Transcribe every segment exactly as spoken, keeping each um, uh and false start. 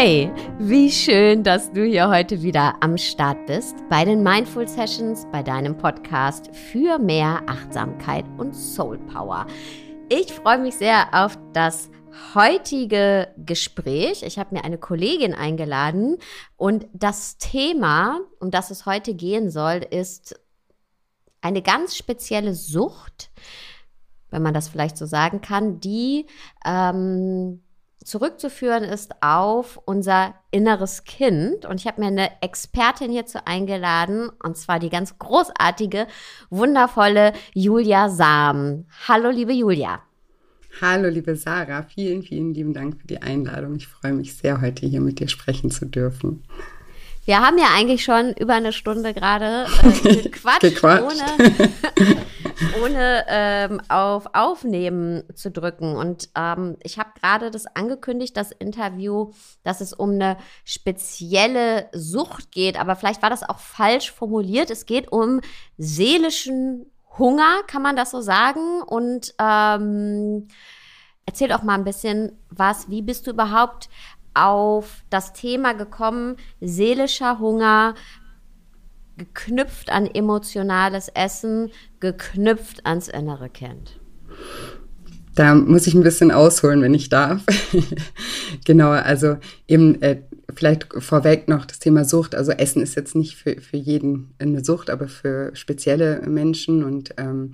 Hi, wie schön, dass du hier heute wieder am Start bist bei den Mindful Sessions, bei deinem Podcast für mehr Achtsamkeit und Soul Power. Ich freue mich sehr auf das heutige Gespräch. Ich habe mir eine Kollegin eingeladen und das Thema, um das es heute gehen soll, ist eine ganz spezielle Sucht, wenn man das vielleicht so sagen kann, die ähm, zurückzuführen ist auf unser inneres Kind. Und ich habe mir eine Expertin hierzu eingeladen, und zwar die ganz großartige, wundervolle Julia Sam. Hallo, liebe Julia. Hallo, liebe Sarah. Vielen, vielen lieben Dank für die Einladung. Ich freue mich sehr, heute hier mit dir sprechen zu dürfen. Wir haben ja eigentlich schon über eine Stunde gerade äh, gequatscht, gequatscht. ohne, ohne ähm, auf Aufnehmen zu drücken. Und ähm, ich habe gerade das angekündigt, das Interview, dass es um eine spezielle Sucht geht. Aber vielleicht war das auch falsch formuliert. Es geht um seelischen Hunger, kann man das so sagen? Und ähm, erzähl doch mal ein bisschen was. Wie bist du überhaupt auf das Thema gekommen, seelischer Hunger, geknüpft an emotionales Essen, geknüpft ans innere Kind? Da muss ich ein bisschen ausholen, wenn ich darf. Genau, also eben äh, vielleicht vorweg noch das Thema Sucht. Also Essen ist jetzt nicht für, für jeden eine Sucht, aber für spezielle Menschen. Und ähm,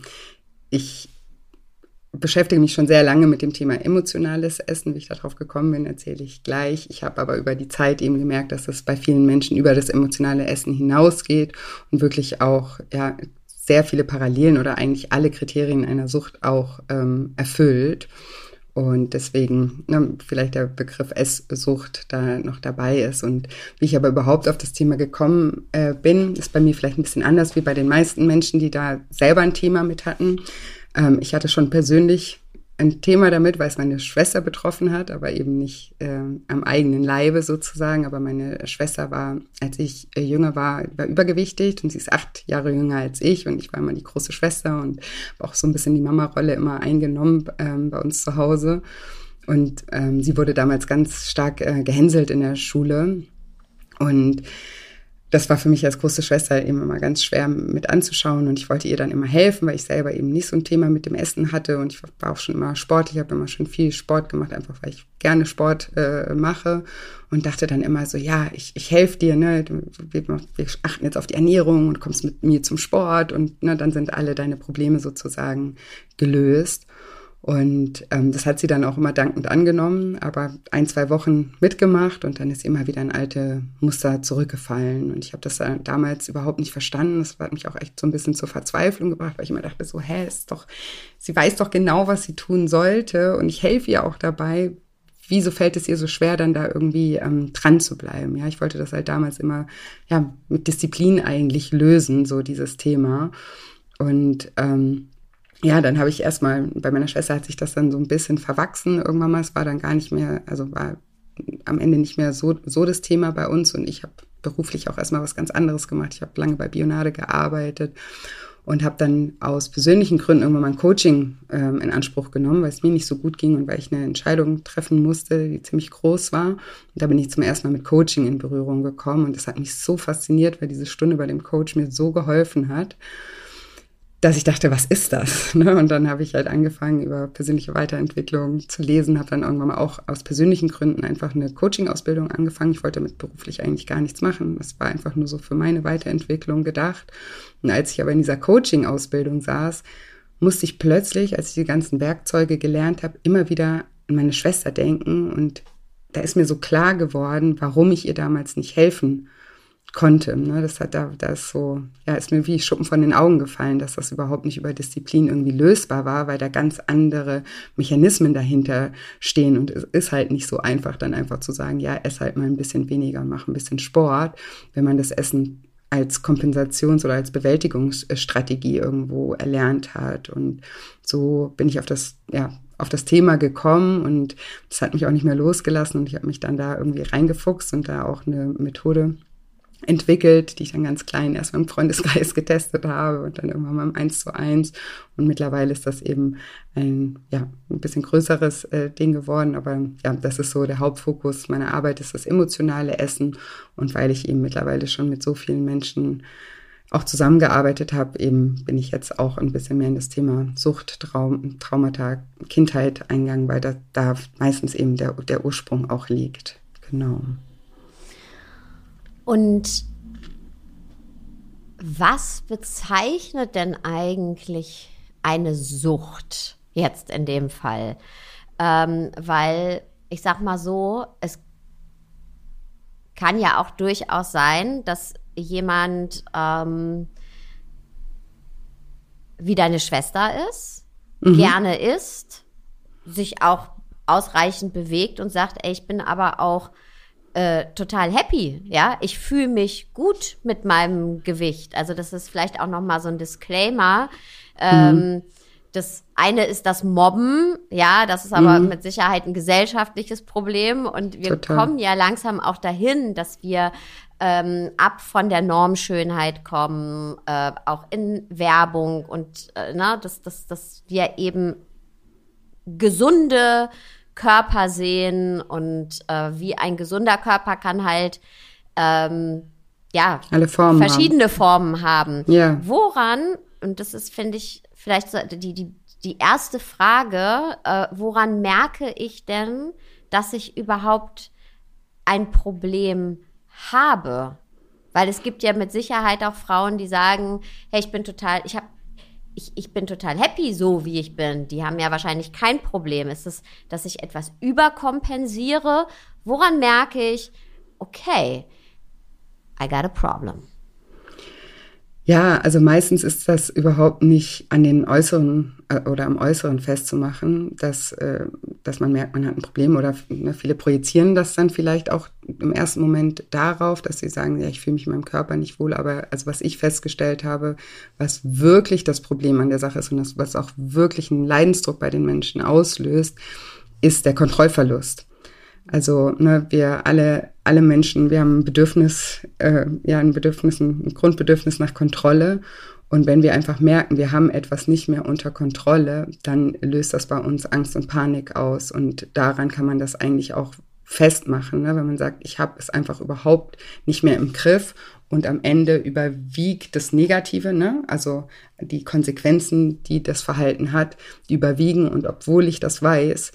ich beschäftige mich schon sehr lange mit dem Thema emotionales Essen. Wie ich darauf gekommen bin, erzähle ich gleich. Ich habe aber über die Zeit eben gemerkt, dass es bei vielen Menschen über das emotionale Essen hinausgeht und wirklich auch ja sehr viele Parallelen oder eigentlich alle Kriterien einer Sucht auch ähm, erfüllt. Und deswegen ne, vielleicht der Begriff Esssucht da noch dabei ist. Und wie ich aber überhaupt auf das Thema gekommen äh, bin, ist bei mir vielleicht ein bisschen anders wie bei den meisten Menschen, die da selber ein Thema mit hatten. Ähm, ich hatte schon persönlich ein Thema damit, weil es meine Schwester betroffen hat, aber eben nicht äh, am eigenen Leibe sozusagen. Aber meine Schwester war, als ich äh, jünger war, war übergewichtig und sie ist acht Jahre jünger als ich und ich war immer die große Schwester und habe auch so ein bisschen die Mama-Rolle immer eingenommen ähm, bei uns zu Hause. Und ähm, sie wurde damals ganz stark äh, gehänselt in der Schule und das war für mich als große Schwester eben immer ganz schwer mit anzuschauen und ich wollte ihr dann immer helfen, weil ich selber eben nicht so ein Thema mit dem Essen hatte und ich war auch schon immer sportlich, habe immer schon viel Sport gemacht, einfach weil ich gerne Sport äh, mache und dachte dann immer so, ja, ich, ich helfe dir, ne, wir, wir achten jetzt auf die Ernährung und kommst mit mir zum Sport und ne, dann sind alle deine Probleme sozusagen gelöst. Und ähm, das hat sie dann auch immer dankend angenommen, aber ein, zwei Wochen mitgemacht und dann ist immer wieder ein alte Muster zurückgefallen. Und ich habe das damals überhaupt nicht verstanden. Das hat mich auch echt so ein bisschen zur Verzweiflung gebracht, weil ich immer dachte so, hä, ist doch, sie weiß doch genau, was sie tun sollte und ich helfe ihr auch dabei. Wieso fällt es ihr so schwer, dann da irgendwie ähm, dran zu bleiben? Ja, ich wollte das halt damals immer ja mit Disziplin eigentlich lösen, so dieses Thema. Und ähm, Ja, dann habe ich erstmal, bei meiner Schwester hat sich das dann so ein bisschen verwachsen irgendwann mal. Es war dann gar nicht mehr, also war am Ende nicht mehr so, so das Thema bei uns. Und ich habe beruflich auch erstmal was ganz anderes gemacht. Ich habe lange bei Bionade gearbeitet und habe dann aus persönlichen Gründen irgendwann mal ein Coaching ähm, in Anspruch genommen, weil es mir nicht so gut ging und weil ich eine Entscheidung treffen musste, die ziemlich groß war. Und da bin ich zum ersten Mal mit Coaching in Berührung gekommen. Und das hat mich so fasziniert, weil diese Stunde bei dem Coach mir so geholfen hat, dass ich dachte, was ist das? Und dann habe ich halt angefangen, über persönliche Weiterentwicklung zu lesen, habe dann irgendwann mal auch aus persönlichen Gründen einfach eine Coaching-Ausbildung angefangen. Ich wollte damit beruflich eigentlich gar nichts machen. Das war einfach nur so für meine Weiterentwicklung gedacht. Und als ich aber in dieser Coaching-Ausbildung saß, musste ich plötzlich, als ich die ganzen Werkzeuge gelernt habe, immer wieder an meine Schwester denken. Und da ist mir so klar geworden, warum ich ihr damals nicht helfen konnte. Ne? Das hat da, da ist so, ja, ist mir wie Schuppen von den Augen gefallen, dass das überhaupt nicht über Disziplin irgendwie lösbar war, weil da ganz andere Mechanismen dahinter stehen und es ist halt nicht so einfach, dann einfach zu sagen, ja, ess halt mal ein bisschen weniger, mach ein bisschen Sport, wenn man das Essen als Kompensations- oder als Bewältigungsstrategie irgendwo erlernt hat. Und so bin ich auf das, ja, auf das Thema gekommen und das hat mich auch nicht mehr losgelassen und ich habe mich dann da irgendwie reingefuchst und da auch eine Methode entwickelt, die ich dann ganz klein erst mal im Freundeskreis getestet habe und dann irgendwann mal im eins zu eins. Und mittlerweile ist das eben ein, ja, ein bisschen größeres äh, Ding geworden. Aber ja, das ist so der Hauptfokus meiner Arbeit, ist das emotionale Essen. Und weil ich eben mittlerweile schon mit so vielen Menschen auch zusammengearbeitet habe, eben bin ich jetzt auch ein bisschen mehr in das Thema Sucht, Traum, Traumata, Kindheit eingegangen, weil da, da meistens eben der, der Ursprung auch liegt. Genau. Und was bezeichnet denn eigentlich eine Sucht jetzt in dem Fall? Ähm, weil ich sag mal so, es kann ja auch durchaus sein, dass jemand ähm, wie deine Schwester ist, mhm. gerne isst, sich auch ausreichend bewegt und sagt, ey, ich bin aber auch Äh, total happy, ja, ich fühle mich gut mit meinem Gewicht. Also das ist vielleicht auch nochmal so ein Disclaimer. Ähm, mhm. Das eine ist das Mobben, ja, das ist aber mhm. mit Sicherheit ein gesellschaftliches Problem und wir total. kommen ja langsam auch dahin, dass wir ähm, ab von der Normschönheit kommen, äh, auch in Werbung und äh, ne, dass, dass, dass wir eben gesunde Körper sehen und äh, wie ein gesunder Körper kann halt ähm, ja Alle Formen verschiedene haben. Formen haben. Ja. Woran, und das ist, finde ich, vielleicht so die, die, die erste Frage, äh, woran merke ich denn, dass ich überhaupt ein Problem habe? Weil es gibt ja mit Sicherheit auch Frauen, die sagen, hey, ich bin total, ich habe Ich, ich bin total happy, so wie ich bin. Die haben ja wahrscheinlich kein Problem. Ist es, dass ich etwas überkompensiere? Woran merke ich, okay, I got a problem? Ja, also meistens ist das überhaupt nicht an den Äußeren äh, oder am Äußeren festzumachen, dass, äh, dass man merkt, man hat ein Problem oder ne, viele projizieren das dann vielleicht auch im ersten Moment darauf, dass sie sagen, ja, ich fühle mich in meinem Körper nicht wohl, aber also was ich festgestellt habe, was wirklich das Problem an der Sache ist und das, was auch wirklich einen Leidensdruck bei den Menschen auslöst, ist der Kontrollverlust. Also ne, wir alle, alle Menschen, wir haben ein Bedürfnis, äh, ja ein Bedürfnis, ein Grundbedürfnis nach Kontrolle. Und wenn wir einfach merken, wir haben etwas nicht mehr unter Kontrolle, dann löst das bei uns Angst und Panik aus. Und daran kann man das eigentlich auch festmachen, ne? Wenn man sagt, ich habe es einfach überhaupt nicht mehr im Griff und am Ende überwiegt das Negative, ne? Also die Konsequenzen, die das Verhalten hat, die überwiegen. Und obwohl ich das weiß,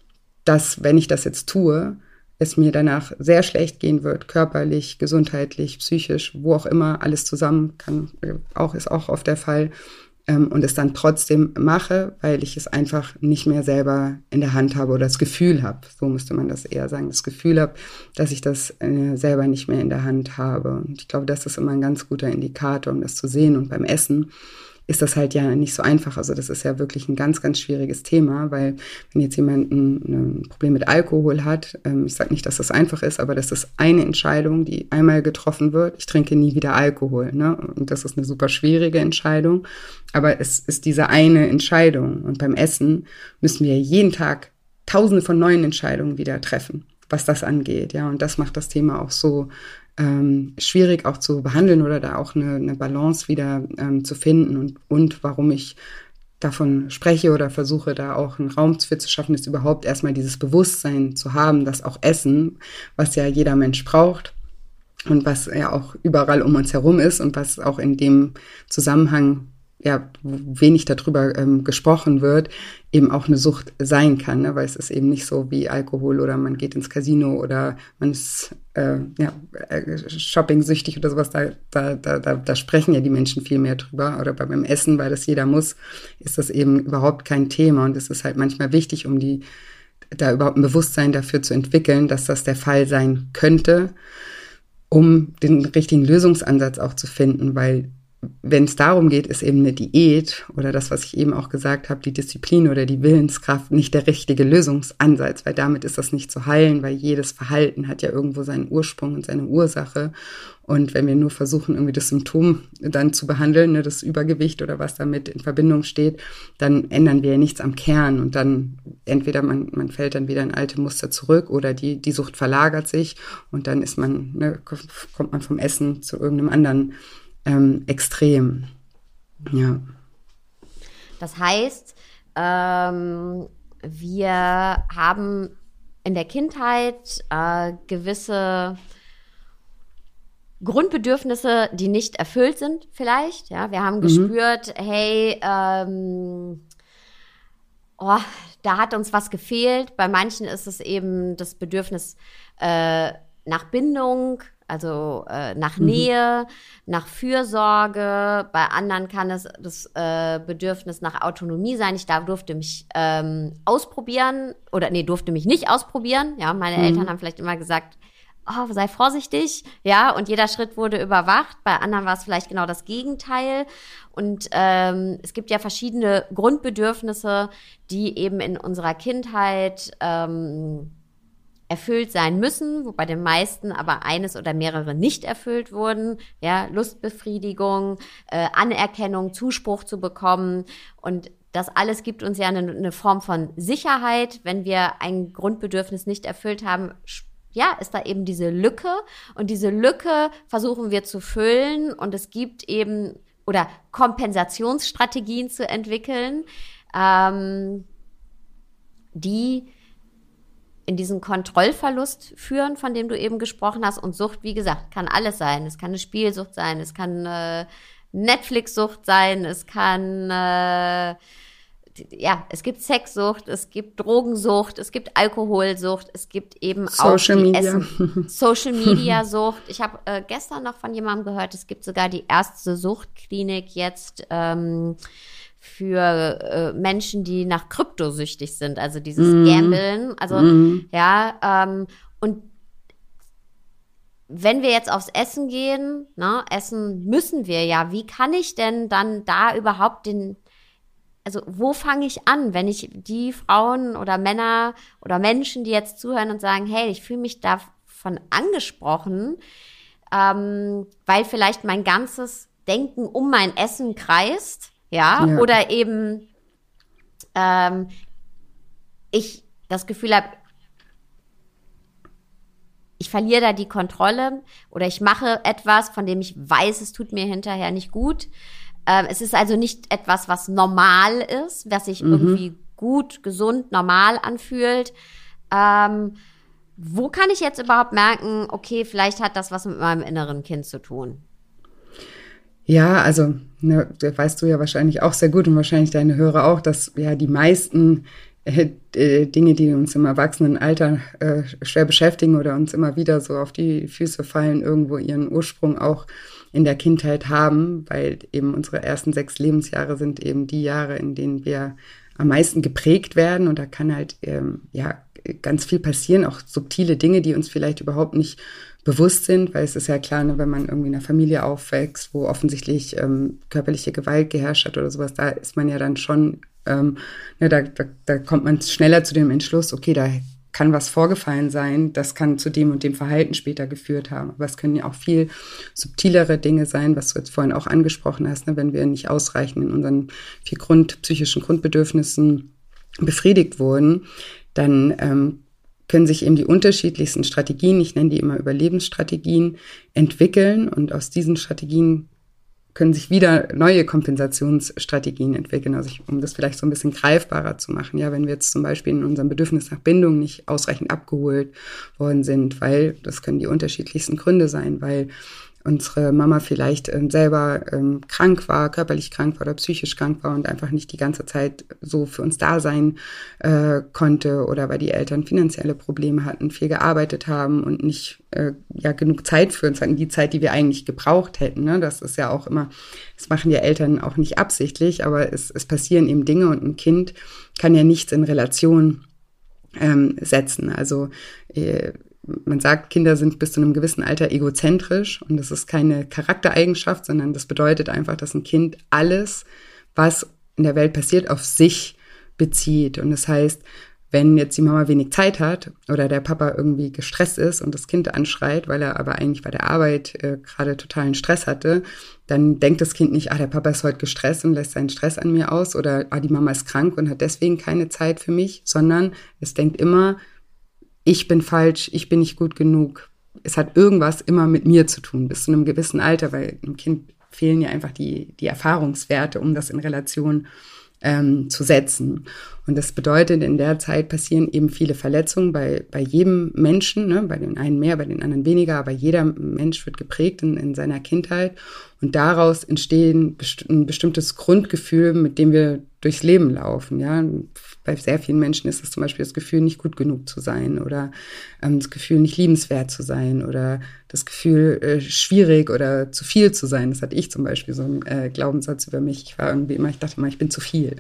dass, wenn ich das jetzt tue, es mir danach sehr schlecht gehen wird, körperlich, gesundheitlich, psychisch, wo auch immer, alles zusammen, kann auch, ist auch oft der Fall, ähm, und es dann trotzdem mache, weil ich es einfach nicht mehr selber in der Hand habe oder das Gefühl habe, so müsste man das eher sagen, das Gefühl habe, dass ich das äh, selber nicht mehr in der Hand habe. Und ich glaube, das ist immer ein ganz guter Indikator, um das zu sehen. Und beim Essen ist das halt ja nicht so einfach. Also das ist ja wirklich ein ganz, ganz schwieriges Thema, weil wenn jetzt jemand ein, ein Problem mit Alkohol hat, ähm, ich sage nicht, dass das einfach ist, aber das ist eine Entscheidung, die einmal getroffen wird. Ich trinke nie wieder Alkohol, ne? Und das ist eine super schwierige Entscheidung. Aber es ist diese eine Entscheidung. Und beim Essen müssen wir jeden Tag tausende von neuen Entscheidungen wieder treffen, was das angeht. Ja, und das macht das Thema auch so Ähm, schwierig auch zu behandeln oder da auch eine, eine Balance wieder ähm, zu finden und, und warum ich davon spreche oder versuche, da auch einen Raum für zu schaffen, ist überhaupt erstmal dieses Bewusstsein zu haben, dass auch Essen, was ja jeder Mensch braucht und was ja auch überall um uns herum ist und was auch in dem Zusammenhang ja, wenig darüber ähm, gesprochen wird, eben auch eine Sucht sein kann, ne? Weil es ist eben nicht so wie Alkohol oder man geht ins Casino oder man ist äh, ja, shopping-süchtig oder sowas, da, da, da, da sprechen ja die Menschen viel mehr drüber. Oder beim Essen, weil das jeder muss, ist das eben überhaupt kein Thema. Und es ist halt manchmal wichtig, um die da überhaupt ein Bewusstsein dafür zu entwickeln, dass das der Fall sein könnte, um den richtigen Lösungsansatz auch zu finden, weil wenn es darum geht, ist eben eine Diät oder das, was ich eben auch gesagt habe, die Disziplin oder die Willenskraft nicht der richtige Lösungsansatz, weil damit ist das nicht zu heilen, weil jedes Verhalten hat ja irgendwo seinen Ursprung und seine Ursache. Und wenn wir nur versuchen, irgendwie das Symptom dann zu behandeln, ne, das Übergewicht oder was damit in Verbindung steht, dann ändern wir ja nichts am Kern. Und dann entweder man, man fällt dann wieder in alte Muster zurück oder die, die Sucht verlagert sich und dann ist man, ne, kommt man vom Essen zu irgendeinem anderen Ähm, extrem, ja. Das heißt, ähm, wir haben in der Kindheit äh, gewisse Grundbedürfnisse, die nicht erfüllt sind vielleicht. Ja, wir haben mhm. gespürt, hey, ähm, oh, da hat uns was gefehlt. Bei manchen ist es eben das Bedürfnis äh, nach Bindung, also äh, nach mhm. Nähe, nach Fürsorge. Bei anderen kann es das äh, Bedürfnis nach Autonomie sein. Ich da durfte mich ähm, ausprobieren oder nee, durfte mich nicht ausprobieren. Ja, meine mhm. Eltern haben vielleicht immer gesagt, oh, sei vorsichtig, ja, und jeder Schritt wurde überwacht. Bei anderen war es vielleicht genau das Gegenteil. Und ähm, es gibt ja verschiedene Grundbedürfnisse, die eben in unserer Kindheit ähm, erfüllt sein müssen, wo bei den meisten aber eines oder mehrere nicht erfüllt wurden. Ja, Lustbefriedigung, äh, Anerkennung, Zuspruch zu bekommen. Und das alles gibt uns ja eine, eine Form von Sicherheit. Wenn wir ein Grundbedürfnis nicht erfüllt haben, ja, ist da eben diese Lücke. Und diese Lücke versuchen wir zu füllen. Und es gibt eben, oder Kompensationsstrategien zu entwickeln, ähm, die in diesen Kontrollverlust führen, von dem du eben gesprochen hast. Und Sucht, wie gesagt, kann alles sein. Es kann eine Spielsucht sein, es kann eine Netflix-Sucht sein, es kann, äh, ja, es gibt Sexsucht, es gibt Drogensucht, es gibt Alkoholsucht, es gibt eben Social auch die Media. Essen, Social-Media-Sucht. Ich habe äh, gestern noch von jemandem gehört, es gibt sogar die erste Suchtklinik jetzt, ähm, für äh, Menschen, die nach Krypto süchtig sind, also dieses mm. Gambeln, also mm. ja, ähm, und wenn wir jetzt aufs Essen gehen, ne, essen müssen wir ja, wie kann ich denn dann da überhaupt den, also wo fange ich an, wenn ich die Frauen oder Männer oder Menschen, die jetzt zuhören und sagen, hey, ich fühle mich davon angesprochen, ähm, weil vielleicht mein ganzes Denken um mein Essen kreist, Ja, ja, oder eben ähm, ich das Gefühl habe, ich verliere da die Kontrolle oder ich mache etwas, von dem ich weiß, es tut mir hinterher nicht gut. Ähm, es ist also nicht etwas, was normal ist, was sich mhm. irgendwie gut, gesund, normal anfühlt. Ähm, wo kann ich jetzt überhaupt merken, okay, vielleicht hat das was mit meinem inneren Kind zu tun? Ja, also, ne, das weißt du ja wahrscheinlich auch sehr gut und wahrscheinlich deine Hörer auch, dass ja die meisten äh, Dinge, die uns im Erwachsenenalter äh, schwer beschäftigen oder uns immer wieder so auf die Füße fallen, irgendwo ihren Ursprung auch in der Kindheit haben, weil eben unsere ersten sechs Lebensjahre sind eben die Jahre, in denen wir am meisten geprägt werden und da kann halt ähm, ja ganz viel passieren, auch subtile Dinge, die uns vielleicht überhaupt nicht bewusst sind, weil es ist ja klar, ne, wenn man irgendwie in einer Familie aufwächst, wo offensichtlich ähm, körperliche Gewalt geherrscht hat oder sowas, da ist man ja dann schon, ähm, ne, da, da, da kommt man schneller zu dem Entschluss, okay, da kann was vorgefallen sein, das kann zu dem und dem Verhalten später geführt haben. Aber es können ja auch viel subtilere Dinge sein, was du jetzt vorhin auch angesprochen hast, ne, wenn wir nicht ausreichend in unseren vier Grund, psychischen Grundbedürfnissen befriedigt wurden, dann ähm, können sich eben die unterschiedlichsten Strategien, ich nenne die immer Überlebensstrategien, entwickeln und aus diesen Strategien können sich wieder neue Kompensationsstrategien entwickeln, also ich, um das vielleicht so ein bisschen greifbarer zu machen. Ja, wenn wir jetzt zum Beispiel in unserem Bedürfnis nach Bindung nicht ausreichend abgeholt worden sind, weil, das können die unterschiedlichsten Gründe sein, weil unsere Mama vielleicht ähm, selber ähm, krank war, körperlich krank war oder psychisch krank war und einfach nicht die ganze Zeit so für uns da sein äh, konnte oder weil die Eltern finanzielle Probleme hatten, viel gearbeitet haben und nicht äh, ja genug Zeit für uns hatten, die Zeit, die wir eigentlich gebraucht hätten. Ne? Das ist ja auch immer, das machen ja Eltern auch nicht absichtlich, aber es, es passieren eben Dinge und ein Kind kann ja nichts in Relation ähm, setzen. Also äh, man sagt, Kinder sind bis zu einem gewissen Alter egozentrisch und das ist keine Charaktereigenschaft, sondern das bedeutet einfach, dass ein Kind alles, was in der Welt passiert, auf sich bezieht. Und das heißt, wenn jetzt die Mama wenig Zeit hat oder der Papa irgendwie gestresst ist und das Kind anschreit, weil er aber eigentlich bei der Arbeit äh, gerade totalen Stress hatte, dann denkt das Kind nicht, ah, der Papa ist heute gestresst und lässt seinen Stress an mir aus oder ah, die Mama ist krank und hat deswegen keine Zeit für mich, sondern es denkt immer, ich bin falsch, ich bin nicht gut genug. Es hat irgendwas immer mit mir zu tun, bis zu einem gewissen Alter, weil einem Kind fehlen ja einfach die, die Erfahrungswerte, um das in Relation ähm, zu setzen. Und das bedeutet, in der Zeit passieren eben viele Verletzungen bei, bei jedem Menschen, ne? Bei den einen mehr, bei den anderen weniger, aber jeder Mensch wird geprägt in, in seiner Kindheit. Und daraus entstehen best- ein bestimmtes Grundgefühl, mit dem wir durchs Leben laufen. Ja? Bei sehr vielen Menschen ist es zum Beispiel das Gefühl, nicht gut genug zu sein oder ähm, das Gefühl, nicht liebenswert zu sein oder das Gefühl, äh, schwierig oder zu viel zu sein. Das hatte ich zum Beispiel, so einen äh, Glaubenssatz über mich. Ich war irgendwie immer, ich dachte immer, ich bin zu viel.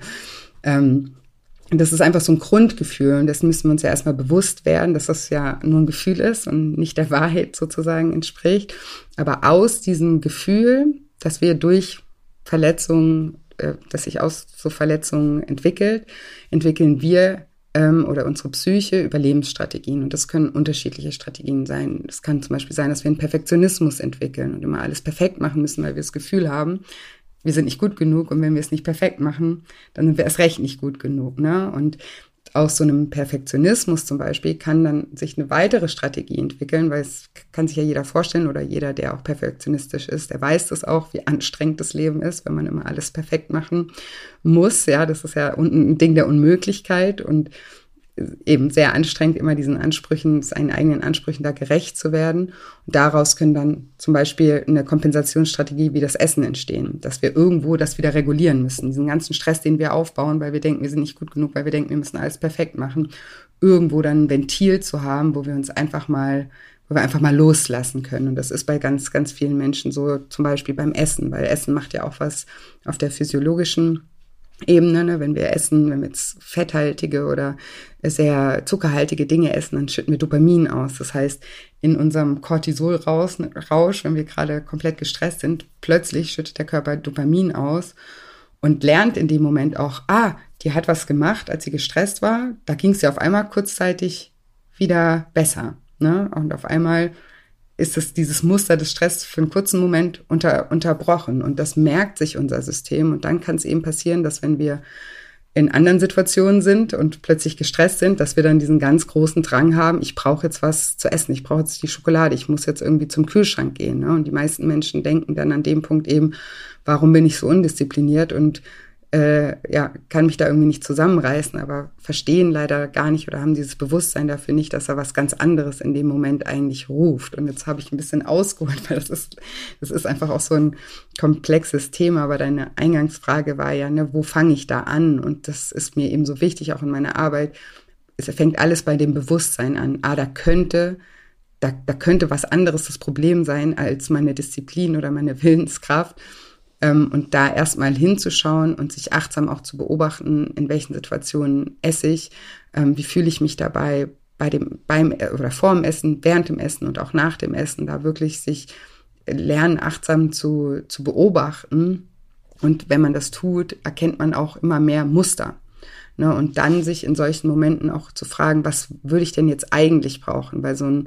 Ähm, das ist einfach so ein Grundgefühl und dessen müssen wir uns ja erstmal bewusst werden, dass das ja nur ein Gefühl ist und nicht der Wahrheit sozusagen entspricht. Aber aus diesem Gefühl, dass wir durch Verletzungen, äh, dass sich aus so Verletzungen entwickelt, entwickeln wir ähm, oder unsere Psyche Überlebensstrategien. Und das können unterschiedliche Strategien sein. Es kann zum Beispiel sein, dass wir einen Perfektionismus entwickeln und immer alles perfekt machen müssen, weil wir das Gefühl haben, wir sind nicht gut genug und wenn wir es nicht perfekt machen, dann sind wir erst recht nicht gut genug, ne? Und aus so einem Perfektionismus zum Beispiel kann dann sich eine weitere Strategie entwickeln, weil es kann sich ja jeder vorstellen oder jeder, der auch perfektionistisch ist, der weiß das auch, wie anstrengend das Leben ist, wenn man immer alles perfekt machen muss. Ja, das ist ja ein Ding der Unmöglichkeit und eben sehr anstrengend, immer diesen Ansprüchen, seinen eigenen Ansprüchen da gerecht zu werden. Und daraus können dann zum Beispiel eine Kompensationsstrategie wie das Essen entstehen, dass wir irgendwo das wieder regulieren müssen. Diesen ganzen Stress, den wir aufbauen, weil wir denken, wir sind nicht gut genug, weil wir denken, wir müssen alles perfekt machen, irgendwo dann ein Ventil zu haben, wo wir uns einfach mal, wo wir einfach mal loslassen können. Und das ist bei ganz, ganz vielen Menschen so, zum Beispiel beim Essen, weil Essen macht ja auch was auf der physiologischen Ebene, ne? Wenn wir essen, wenn wir jetzt fetthaltige oder sehr zuckerhaltige Dinge essen, dann schütten wir Dopamin aus. Das heißt, in unserem Cortisol-Rausch, wenn wir gerade komplett gestresst sind, plötzlich schüttet der Körper Dopamin aus und lernt in dem Moment auch, ah, die hat was gemacht, als sie gestresst war. Da ging es ja auf einmal kurzzeitig wieder besser, ne? Und auf einmal ist es dieses Muster des Stresses für einen kurzen Moment unter, unterbrochen. Und das merkt sich unser System. Und dann kann es eben passieren, dass wenn wir in anderen Situationen sind und plötzlich gestresst sind, dass wir dann diesen ganz großen Drang haben, ich brauche jetzt was zu essen, ich brauche jetzt die Schokolade, ich muss jetzt irgendwie zum Kühlschrank gehen. Ne? Und die meisten Menschen denken dann an dem Punkt eben, warum bin ich so undiszipliniert und Äh, ja, kann mich da irgendwie nicht zusammenreißen, aber verstehen leider gar nicht oder haben dieses Bewusstsein dafür nicht, dass er was ganz anderes in dem Moment eigentlich ruft. Und jetzt habe ich ein bisschen ausgeholt, weil das ist, das ist einfach auch so ein komplexes Thema, aber deine Eingangsfrage war ja, ne, wo fange ich da an? Und das ist mir eben so wichtig, auch in meiner Arbeit. Es fängt alles bei dem Bewusstsein an. Ah, da könnte, da, da könnte was anderes das Problem sein als meine Disziplin oder meine Willenskraft. Und da erstmal hinzuschauen und sich achtsam auch zu beobachten, in welchen Situationen esse ich, wie fühle ich mich dabei bei dem, beim oder vor dem Essen, während dem Essen und auch nach dem Essen, da wirklich sich lernen, achtsam zu, zu beobachten. Und wenn man das tut, erkennt man auch immer mehr Muster. Ne? Und dann sich in solchen Momenten auch zu fragen, was würde ich denn jetzt eigentlich brauchen? Weil so ein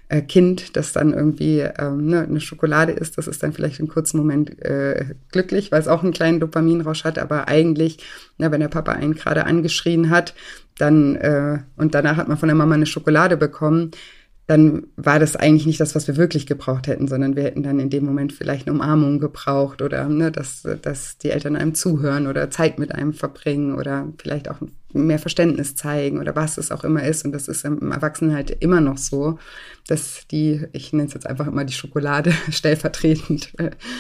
Kind, das dann irgendwie ähm, ne, eine Schokolade isst, das ist dann vielleicht einen kurzen Moment äh, glücklich, weil es auch einen kleinen Dopaminrausch hat, aber eigentlich, na, wenn der Papa einen gerade angeschrien hat, dann äh, und danach hat man von der Mama eine Schokolade bekommen, dann war das eigentlich nicht das, was wir wirklich gebraucht hätten, sondern wir hätten dann in dem Moment vielleicht eine Umarmung gebraucht oder ne, dass, dass die Eltern einem zuhören oder Zeit mit einem verbringen oder vielleicht auch mehr Verständnis zeigen oder was es auch immer ist. Und das ist im Erwachsenen halt immer noch so, dass die, ich nenne es jetzt einfach immer die Schokolade stellvertretend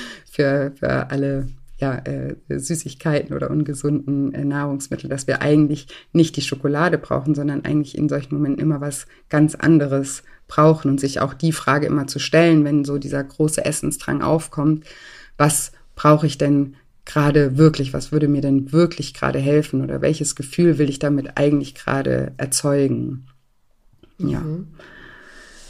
für, für alle ja, äh, Süßigkeiten oder ungesunden äh, Nahrungsmittel, dass wir eigentlich nicht die Schokolade brauchen, sondern eigentlich in solchen Momenten immer was ganz anderes brauchen und sich auch die Frage immer zu stellen, wenn so dieser große Essensdrang aufkommt, was brauche ich denn gerade wirklich, was würde mir denn wirklich gerade helfen oder welches Gefühl will ich damit eigentlich gerade erzeugen? Ja. Mhm.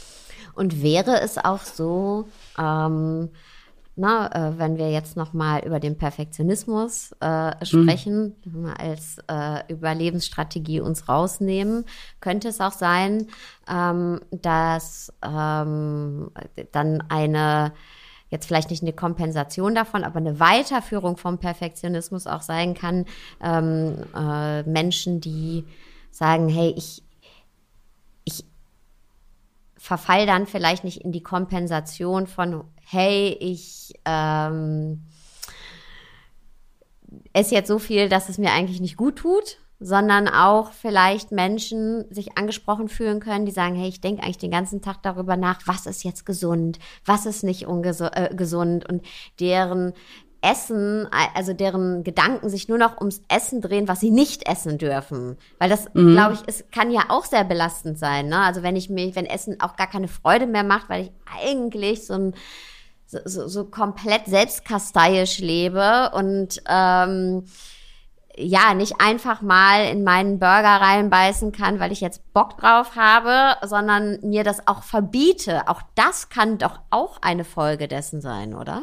Und wäre es auch so, ähm, na, äh, wenn wir jetzt nochmal über den Perfektionismus äh, sprechen, mhm. mal als äh, Überlebensstrategie uns rausnehmen, könnte es auch sein, ähm, dass ähm, dann eine, jetzt vielleicht nicht eine Kompensation davon, aber eine Weiterführung vom Perfektionismus auch sein kann, ähm, äh, Menschen, die sagen, hey, ich, ich verfall dann vielleicht nicht in die Kompensation von, hey, ich ähm, esse jetzt so viel, dass es mir eigentlich nicht gut tut, sondern auch vielleicht Menschen sich angesprochen fühlen können, die sagen, hey, ich denke eigentlich den ganzen Tag darüber nach, was ist jetzt gesund, was ist nicht ungesund äh, gesund und deren Essen, also deren Gedanken sich nur noch ums Essen drehen, was sie nicht essen dürfen. Weil das, mhm. glaube ich, es kann ja auch sehr belastend sein, ne? Also wenn ich mich, wenn Essen auch gar keine Freude mehr macht, weil ich eigentlich so ein so, so, so komplett selbstkasteiisch lebe und ähm, ja, nicht einfach mal in meinen Burger reinbeißen kann, weil ich jetzt Bock drauf habe, sondern mir das auch verbiete. Auch das kann doch auch eine Folge dessen sein, oder?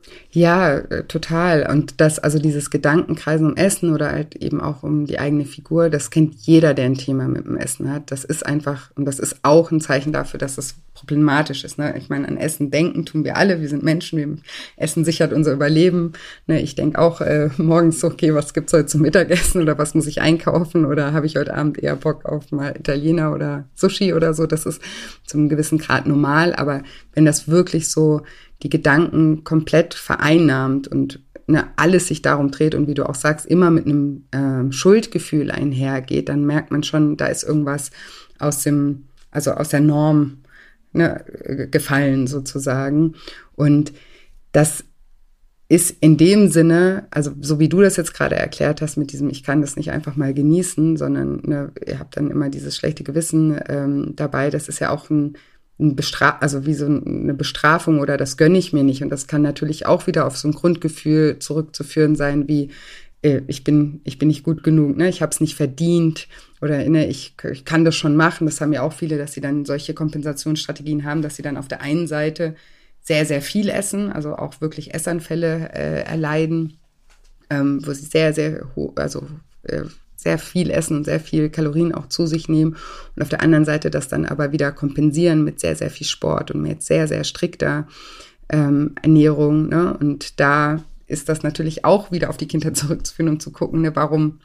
Ja, total. Und das, also dieses Gedankenkreisen um Essen oder halt eben auch um die eigene Figur, das kennt jeder, der ein Thema mit dem Essen hat. Das ist einfach, und das ist auch ein Zeichen dafür, dass es problematisch ist. Ne? Ich meine, an Essen denken tun wir alle. Wir sind Menschen, wir Essen sichert unser Überleben. Ne? Ich denke auch äh, morgens so, okay, was gibt's heute zum Mittagessen oder was muss ich einkaufen oder habe ich heute Abend eher Bock auf mal Italiener oder Sushi oder so. Das ist zu einem gewissen Grad normal. Aber wenn das wirklich so die Gedanken komplett vereinnahmt und ne, alles sich darum dreht und wie du auch sagst, immer mit einem ähm, Schuldgefühl einhergeht, dann merkt man schon, da ist irgendwas aus dem, also aus der Norm ne, gefallen sozusagen. Und das ist in dem Sinne, also so wie du das jetzt gerade erklärt hast mit diesem, ich kann das nicht einfach mal genießen, sondern ne, ihr habt dann immer dieses schlechte Gewissen ähm, dabei, das ist ja auch ein Ein Bestra- also wie so eine Bestrafung oder das gönne ich mir nicht. Und das kann natürlich auch wieder auf so ein Grundgefühl zurückzuführen sein, wie äh, ich bin ich bin nicht gut genug, ne? Ich habe es nicht verdient oder ne, ich, ich kann das schon machen. Das haben ja auch viele, dass sie dann solche Kompensationsstrategien haben, dass sie dann auf der einen Seite sehr, sehr viel essen, also auch wirklich Essanfälle äh, erleiden, ähm, wo sie sehr, sehr hoch, also äh, sehr viel essen und sehr viel Kalorien auch zu sich nehmen und auf der anderen Seite das dann aber wieder kompensieren mit sehr, sehr viel Sport und mit sehr, sehr strikter ähm, Ernährung. Ne? Und da ist das natürlich auch wieder auf die Kindheit zurückzuführen, um zu gucken, ne, warum,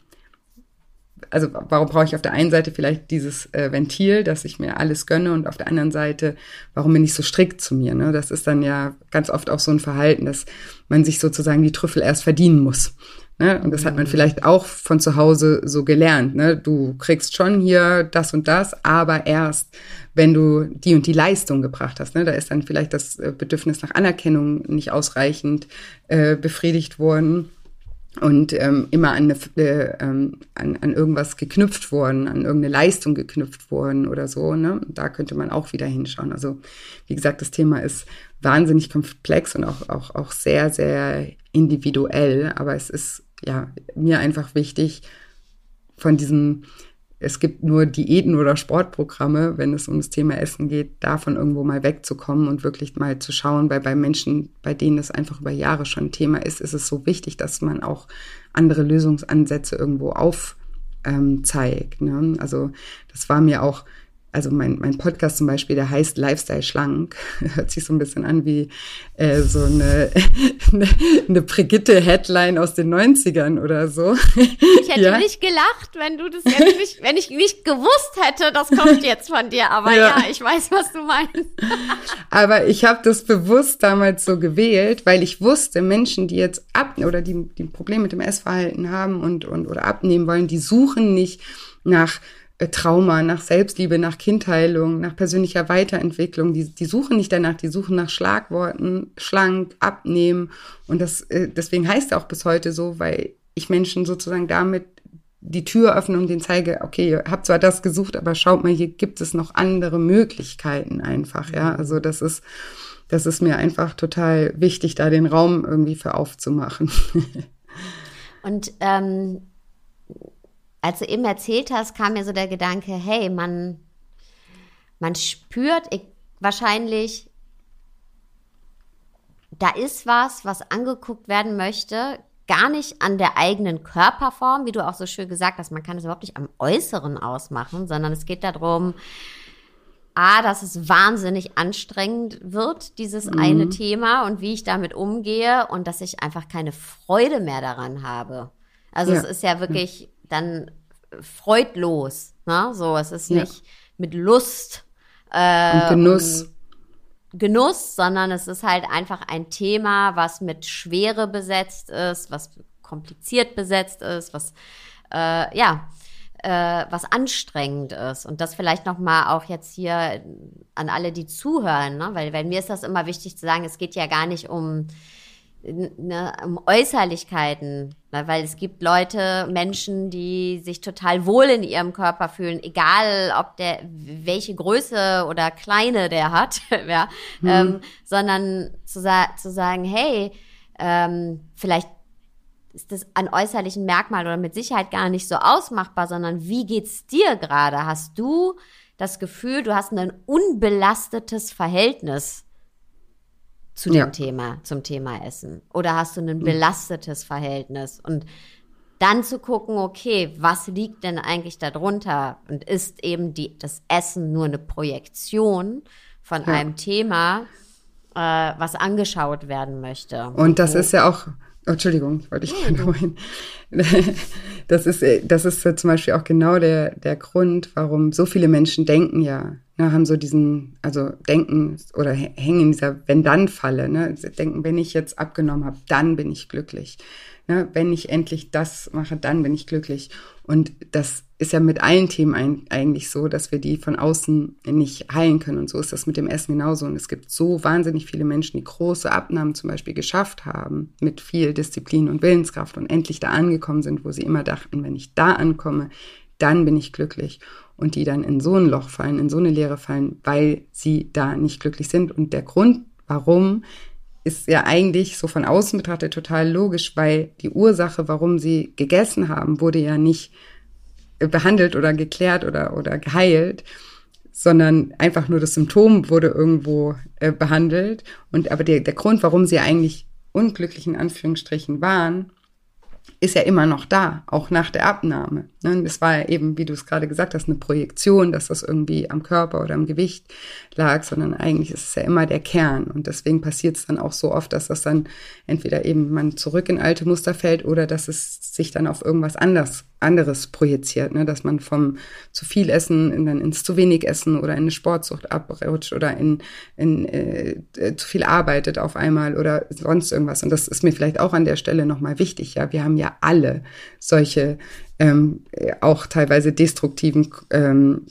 also warum brauche ich auf der einen Seite vielleicht dieses äh, Ventil, dass ich mir alles gönne und auf der anderen Seite, warum bin ich so strikt zu mir? Ne? Das ist dann ja ganz oft auch so ein Verhalten, dass man sich sozusagen die Trüffel erst verdienen muss. Ne? Und das hat man vielleicht auch von zu Hause so gelernt. Ne? Du kriegst schon hier das und das, aber erst, wenn du die und die Leistung gebracht hast. Ne? Da ist dann vielleicht das Bedürfnis nach Anerkennung nicht ausreichend äh, befriedigt worden und ähm, immer an, eine, äh, an, an irgendwas geknüpft worden, an irgendeine Leistung geknüpft worden oder so. Ne? Da könnte man auch wieder hinschauen. Also wie gesagt, das Thema ist wahnsinnig komplex und auch, auch, auch sehr, sehr individuell. Aber es ist ja mir einfach wichtig, von diesem, es gibt nur Diäten oder Sportprogramme, wenn es um das Thema Essen geht, davon irgendwo mal wegzukommen und wirklich mal zu schauen, weil bei Menschen, bei denen es einfach über Jahre schon ein Thema ist, ist es so wichtig, dass man auch andere Lösungsansätze irgendwo aufzeigt. Ähm, ne? Also das war mir auch, also mein, mein Podcast zum Beispiel, der heißt Lifestyle Schlank, hört sich so ein bisschen an wie äh, so eine, eine, eine Brigitte-Headline aus den neunzigern oder so. Ich hätte ja. nicht gelacht, wenn du das jetzt nicht, wenn ich nicht gewusst hätte, das kommt jetzt von dir, aber ja, ja ich weiß, was du meinst. Aber ich habe das bewusst damals so gewählt, weil ich wusste, Menschen, die jetzt ab oder die, die Probleme mit dem Essverhalten haben und, und oder abnehmen wollen, die suchen nicht nach Trauma, nach Selbstliebe, nach Kindheilung, nach persönlicher Weiterentwicklung. Die, die suchen nicht danach, die suchen nach Schlagworten, schlank, abnehmen. Und das deswegen heißt es auch bis heute so, weil ich Menschen sozusagen damit die Tür öffne und denen zeige, okay, ihr habt zwar das gesucht, aber schaut mal, hier gibt es noch andere Möglichkeiten einfach, ja. Also das ist, das ist mir einfach total wichtig, da den Raum irgendwie für aufzumachen. Und ähm als du eben erzählt hast, kam mir so der Gedanke, hey, man, man spürt, wahrscheinlich, da ist was, was angeguckt werden möchte, gar nicht an der eigenen Körperform, wie du auch so schön gesagt hast, man kann es überhaupt nicht am Äußeren ausmachen, sondern es geht darum, A, dass es wahnsinnig anstrengend wird, dieses mhm. eine Thema und wie ich damit umgehe und dass ich einfach keine Freude mehr daran habe. Also ja. es ist ja wirklich ja. dann freudlos, ne? So, es ist ja. nicht mit Lust äh, und Genuss. Und Genuss, sondern es ist halt einfach ein Thema, was mit Schwere besetzt ist, was kompliziert besetzt ist, was äh, ja äh, was anstrengend ist. Und das vielleicht noch mal auch jetzt hier an alle, die zuhören, ne? Weil, weil mir ist das immer wichtig zu sagen, es geht ja gar nicht um, ne, um Äußerlichkeiten, ne? Weil es gibt Leute, Menschen, die sich total wohl in ihrem Körper fühlen, egal ob der, welche Größe oder Kleine der hat, ja, mhm. ähm, sondern zu, sa- zu sagen, hey, ähm, vielleicht ist das an äußerlichen Merkmalen oder mit Sicherheit gar nicht so ausmachbar, sondern wie geht's dir gerade? Hast du das Gefühl, du hast ein unbelastetes Verhältnis zu dem ja. Thema, zum Thema Essen? Oder hast du ein belastetes Verhältnis? Und dann zu gucken, okay, was liegt denn eigentlich darunter? Und ist eben die, das Essen nur eine Projektion von ja. einem Thema, äh, was angeschaut werden möchte? Und das oh. ist ja auch... Oh, Entschuldigung, ich wollte dich unterbrechen. Das ist, das ist zum Beispiel auch genau der, der Grund, warum so viele Menschen denken ja, ne, haben so diesen, also denken oder hängen in dieser Wenn-Dann-Falle, ne, denken, wenn ich jetzt abgenommen habe, dann bin ich glücklich. Ne, wenn ich endlich das mache, dann bin ich glücklich. Und das ist ja mit allen Themen ein, eigentlich so, dass wir die von außen nicht heilen können. Und so ist das mit dem Essen genauso. Und es gibt so wahnsinnig viele Menschen, die große Abnahmen zum Beispiel geschafft haben, mit viel Disziplin und Willenskraft und endlich da angekommen sind, wo sie immer dachten, wenn ich da ankomme, dann bin ich glücklich. Und die dann in so ein Loch fallen, in so eine Leere fallen, weil sie da nicht glücklich sind. Und der Grund, warum, ist ja eigentlich so von außen betrachtet total logisch, weil die Ursache, warum sie gegessen haben, wurde ja nicht behandelt oder geklärt oder, oder geheilt, sondern einfach nur das Symptom wurde irgendwo äh, behandelt. Und aber der, der Grund, warum sie eigentlich unglücklich in Anführungsstrichen waren, ist ja immer noch da, auch nach der Abnahme. Ne? Das war ja eben, wie du es gerade gesagt hast, eine Projektion, dass das irgendwie am Körper oder am Gewicht lag, sondern eigentlich ist es ja immer der Kern. Und deswegen passiert es dann auch so oft, dass das dann entweder eben man zurück in alte Muster fällt oder dass es sich dann auf irgendwas anders, anderes projiziert, ne? Dass man vom zu viel Essen in, dann ins zu wenig Essen oder in eine Sportsucht abrutscht oder in, in äh, zu viel arbeitet auf einmal oder sonst irgendwas. Und das ist mir vielleicht auch an der Stelle nochmal wichtig. Ja, wir haben ja alle solche ähm, auch teilweise destruktiven ähm,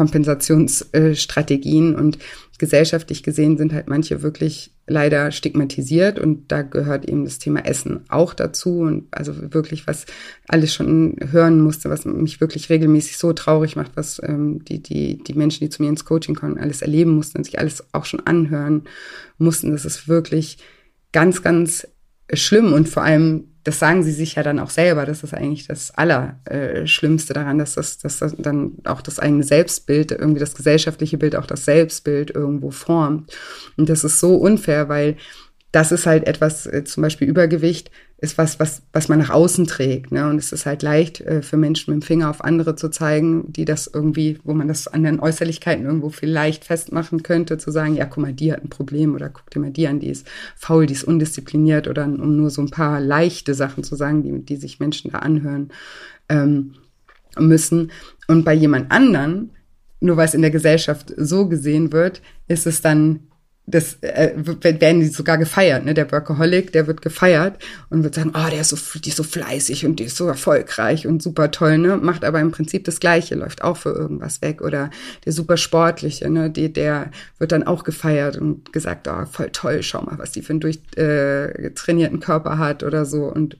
Kompensationsstrategien und gesellschaftlich gesehen sind halt manche wirklich leider stigmatisiert und da gehört eben das Thema Essen auch dazu und also wirklich, was alles schon hören musste, was mich wirklich regelmäßig so traurig macht, was ähm, die die die Menschen, die zu mir ins Coaching kommen, alles erleben mussten und sich alles auch schon anhören mussten. Das ist wirklich ganz, ganz schlimm und vor allem, das sagen sie sich ja dann auch selber, das ist eigentlich das Allerschlimmste daran, dass das, dass das dann auch das eigene Selbstbild, irgendwie das gesellschaftliche Bild, auch das Selbstbild irgendwo formt. Und das ist so unfair, weil das ist halt etwas, zum Beispiel Übergewicht, ist was, was, was man nach außen trägt, ne? Und es ist halt leicht äh, für Menschen mit dem Finger auf andere zu zeigen, die das irgendwie, wo man das an den Äußerlichkeiten irgendwo vielleicht festmachen könnte, zu sagen, ja, guck mal, die hat ein Problem oder guck dir mal die an, die ist faul, die ist undiszipliniert oder um nur so ein paar leichte Sachen zu sagen, die, die sich Menschen da anhören ähm, müssen. Und bei jemand anderen, nur weil es in der Gesellschaft so gesehen wird, ist es dann das äh, werden die sogar gefeiert, ne? Der Workaholic, der wird gefeiert und wird sagen, oh, der ist so, die ist so fleißig und die ist so erfolgreich und super toll, ne? Macht aber im Prinzip das Gleiche, läuft auch für irgendwas weg. Oder der super Sportliche, ne? Die, der wird dann auch gefeiert und gesagt, oh, voll toll, schau mal, was die für einen durchtrainierten Körper hat oder so. Und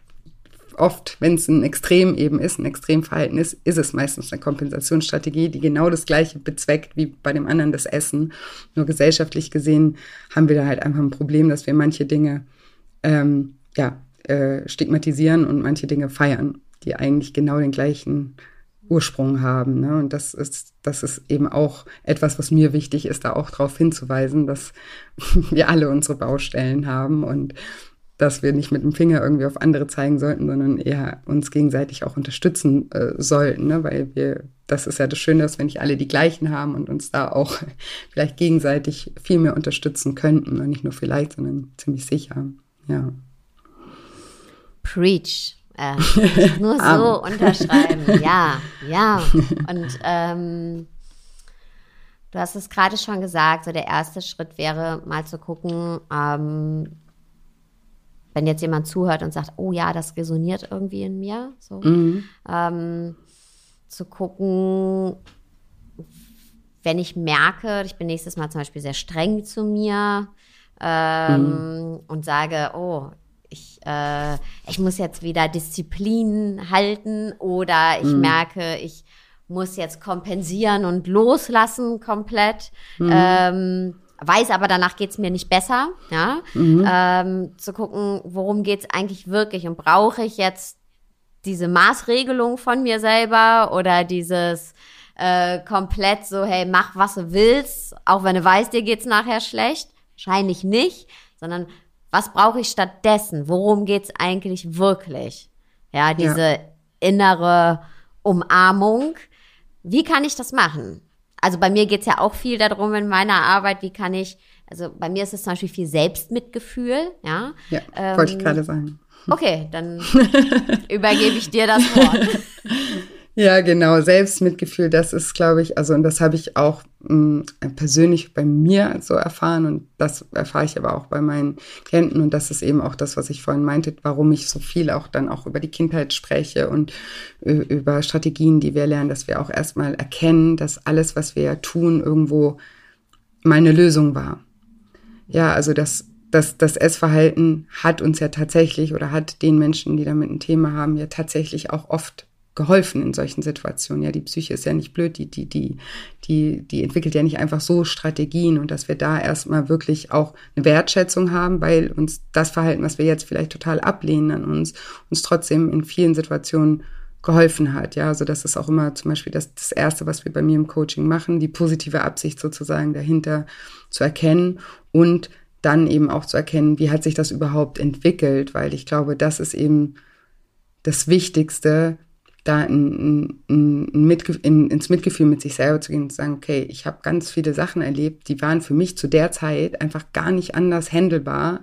oft, wenn es ein Extrem eben ist, ein Extremverhalten ist, ist es meistens eine Kompensationsstrategie, die genau das Gleiche bezweckt wie bei dem anderen das Essen. Nur gesellschaftlich gesehen haben wir da halt einfach ein Problem, dass wir manche Dinge ähm, ja, äh, stigmatisieren und manche Dinge feiern, die eigentlich genau den gleichen Ursprung haben. Ne? Und das ist, das ist eben auch etwas, was mir wichtig ist, da auch darauf hinzuweisen, dass wir alle unsere Baustellen haben und dass wir nicht mit dem Finger irgendwie auf andere zeigen sollten, sondern eher uns gegenseitig auch unterstützen äh, sollten, ne? Weil wir, das ist ja das Schöne, dass wir nicht alle die gleichen haben und uns da auch vielleicht gegenseitig viel mehr unterstützen könnten und nicht nur vielleicht, sondern ziemlich sicher, ja. Preach. Äh, nur so unterschreiben, ja, ja. Und ähm, du hast es gerade schon gesagt, so der erste Schritt wäre mal zu gucken, ähm, wenn jetzt jemand zuhört und sagt, oh ja, das resoniert irgendwie in mir, so, mhm. ähm, zu gucken, wenn ich merke, ich bin nächstes Mal zum Beispiel sehr streng zu mir ähm, mhm. und sage, oh, ich, äh, ich muss jetzt wieder Disziplin halten oder ich mhm. merke, ich muss jetzt kompensieren und loslassen komplett, mhm. ähm, weiß aber, danach geht's mir nicht besser, ja, mhm. ähm, zu gucken, worum geht's eigentlich wirklich und brauche ich jetzt diese Maßregelung von mir selber oder dieses äh, komplett so, hey, mach, was du willst, auch wenn du weißt, dir geht's nachher schlecht, wahrscheinlich nicht, sondern was brauche ich stattdessen, worum geht's eigentlich wirklich, ja, diese ja. innere Umarmung, wie kann ich das machen? Also bei mir geht's ja auch viel darum in meiner Arbeit, wie kann ich, also bei mir ist es zum Beispiel viel Selbstmitgefühl, ja. Ja, ähm, wollte ich gerade sagen. Okay, dann übergebe ich dir das Wort. Ja, genau, Selbstmitgefühl, das ist, glaube ich, also und das habe ich auch mh, persönlich bei mir so erfahren und das erfahre ich aber auch bei meinen Klienten und das ist eben auch das, was ich vorhin meinte, warum ich so viel auch dann auch über die Kindheit spreche und ö- über Strategien, die wir lernen, dass wir auch erstmal erkennen, dass alles, was wir ja tun, irgendwo meine Lösung war. Ja, also das Das, das Essverhalten hat uns ja tatsächlich oder hat den Menschen, die damit ein Thema haben, ja tatsächlich auch oft geholfen in solchen Situationen. Ja, die Psyche ist ja nicht blöd, die, die, die, die, die entwickelt ja nicht einfach so Strategien und dass wir da erstmal wirklich auch eine Wertschätzung haben, weil uns das Verhalten, was wir jetzt vielleicht total ablehnen an uns, uns trotzdem in vielen Situationen geholfen hat. Ja, also das ist auch immer zum Beispiel das, das Erste, was wir bei mir im Coaching machen, die positive Absicht sozusagen dahinter zu erkennen und dann eben auch zu erkennen, wie hat sich das überhaupt entwickelt, weil ich glaube, das ist eben das Wichtigste, da in, in, in Mitge- in, ins Mitgefühl mit sich selber zu gehen und zu sagen, okay, ich habe ganz viele Sachen erlebt, die waren für mich zu der Zeit einfach gar nicht anders handelbar.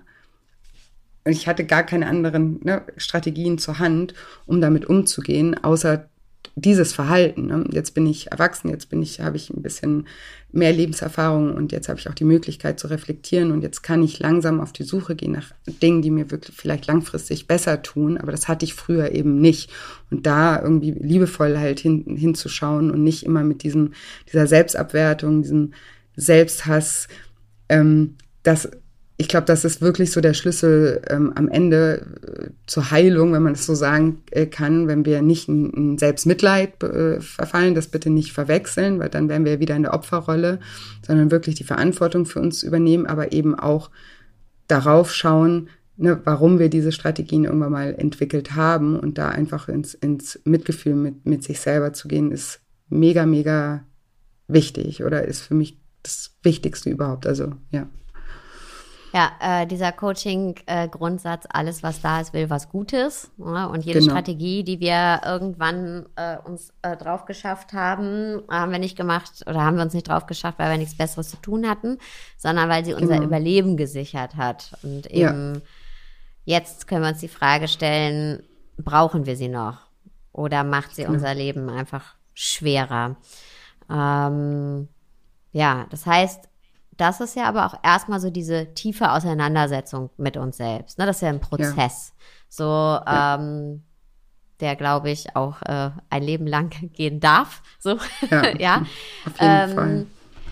Und ich hatte gar keine anderen ne, Strategien zur Hand, um damit umzugehen, außer dieses Verhalten. Ne? Jetzt bin ich erwachsen, jetzt bin ich, habe ich ein bisschen mehr Lebenserfahrung und jetzt habe ich auch die Möglichkeit zu reflektieren und jetzt kann ich langsam auf die Suche gehen nach Dingen, die mir wirklich vielleicht langfristig besser tun, aber das hatte ich früher eben nicht. Und da irgendwie liebevoll halt hin, hinzuschauen und nicht immer mit diesem, dieser Selbstabwertung, diesem Selbsthass, ähm, das ich glaube, das ist wirklich so der Schlüssel ähm, am Ende äh, zur Heilung, wenn man das so sagen äh, kann, wenn wir nicht in, in Selbstmitleid äh, verfallen, das bitte nicht verwechseln, weil dann wären wir wieder in der Opferrolle, sondern wirklich die Verantwortung für uns übernehmen, aber eben auch darauf schauen, ne, warum wir diese Strategien irgendwann mal entwickelt haben und da einfach ins, ins Mitgefühl mit, mit sich selber zu gehen, ist mega, mega wichtig oder ist für mich das Wichtigste überhaupt, also ja. Ja, äh, dieser Coaching-Grundsatz, äh, alles, was da ist, will was Gutes. Ja? Und jede genau. Strategie, die wir irgendwann äh, uns äh, drauf geschafft haben, haben wir nicht gemacht oder haben wir uns nicht drauf geschafft, weil wir nichts Besseres zu tun hatten, sondern weil sie unser genau. Überleben gesichert hat. Und eben ja. jetzt können wir uns die Frage stellen, brauchen wir sie noch? Oder macht sie ja. unser Leben einfach schwerer? Ähm, ja, das heißt, das ist ja aber auch erstmal so diese tiefe Auseinandersetzung mit uns selbst. Ne? Das ist ja ein Prozess, ja. so ja. Ähm, der, glaube ich, auch äh, ein Leben lang gehen darf. So, ja, ja. Auf jeden ähm, Fall.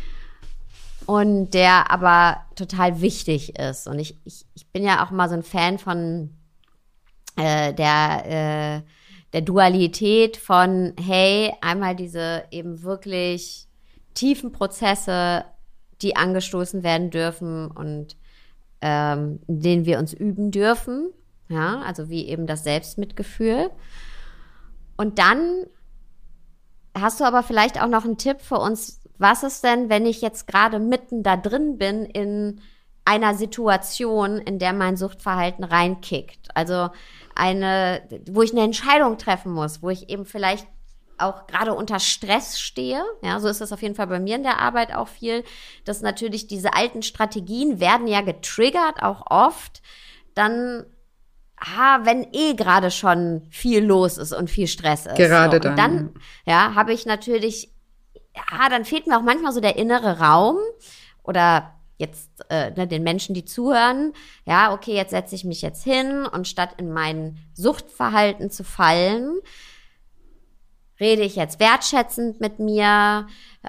Und der aber total wichtig ist. Und ich, ich, ich bin ja auch mal so ein Fan von äh, der, äh, der Dualität von, hey, einmal diese eben wirklich tiefen Prozesse, die angestoßen werden dürfen und ähm, in denen wir uns üben dürfen, ja, also wie eben das Selbstmitgefühl. Und dann hast du aber vielleicht auch noch einen Tipp für uns? Was ist denn, wenn ich jetzt gerade mitten da drin bin in einer Situation, in der mein Suchtverhalten reinkickt? Also eine, wo ich eine Entscheidung treffen muss, wo ich eben vielleicht auch gerade unter Stress stehe. Ja, so ist das auf jeden Fall bei mir in der Arbeit auch viel, dass natürlich diese alten Strategien werden ja getriggert, auch oft, dann Ah, wenn eh gerade schon viel los ist und viel Stress ist. Gerade so. Und dann. dann, ja, habe ich natürlich, ja, dann fehlt mir auch manchmal so der innere Raum oder jetzt äh, ne, den Menschen, die zuhören. Ja, okay, jetzt setze ich mich jetzt hin und statt in mein Suchtverhalten zu fallen, rede ich jetzt wertschätzend mit mir,